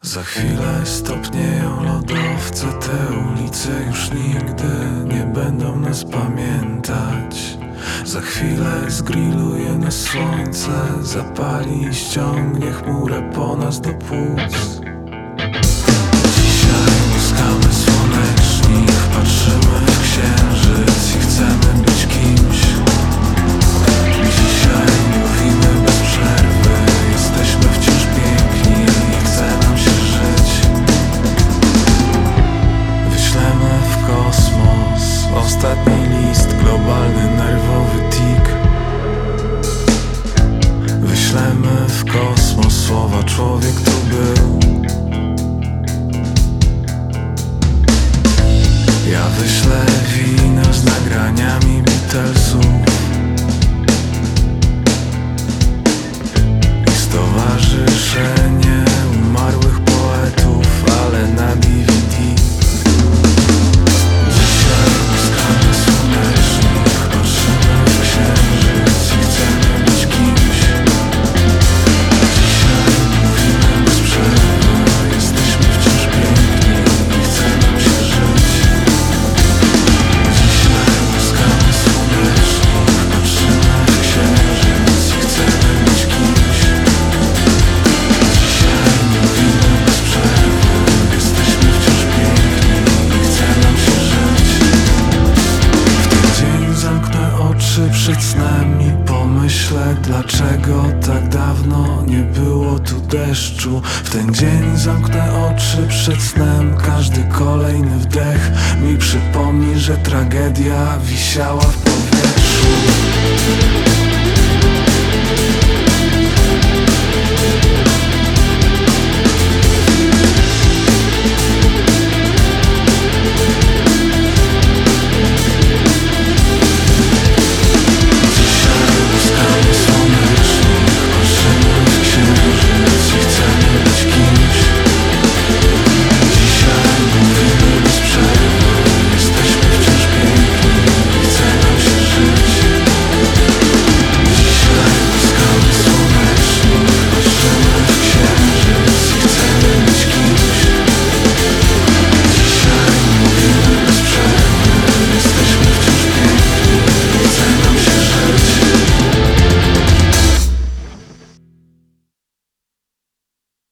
Za chwilę stopnieją lodowce, te ulice już nigdy nie będą nas pamiętać. Za chwilę zgrilluje nas słońce, zapali i ściągnie chmurę po nas do płuc. Dzisiaj muskamy słonecznik, patrzymy w księżyc i chcemy być kimś. Dzisiaj mówimy bez przerwy, jesteśmy wciąż piękni i chce nam się żyć. Wyślemy w kosmos ostatni list, globalny nerwowy tik. Wyślemy w kosmos słowa człowiek tu był. Ja wyślę wino z nagraniami Beatlesów i stowarzyszenie umarłych poetów, ale na DVD. Dzisiaj muskamy słonecznik, patrzymy w księżyc i chcemy być kimś. Dzisiaj mówimy bez przerwy, jesteśmy wciąż piękni i chce nam się żyć. Dzisiaj muskamy słonecznik, patrzymy w księżyc i chcemy być kimś. Dzisiaj mówimy bez przerwy, jesteśmy wciąż piękni i chce nam się żyć. W ten dzień zamknę oczy przed snem i pomyślę, dlaczego tak dawno nie było tu deszczu. W ten dzień zamknę oczy przed snem, każdy kolejny wdech mi przypomni, że tragedia wisiała w powietrzu.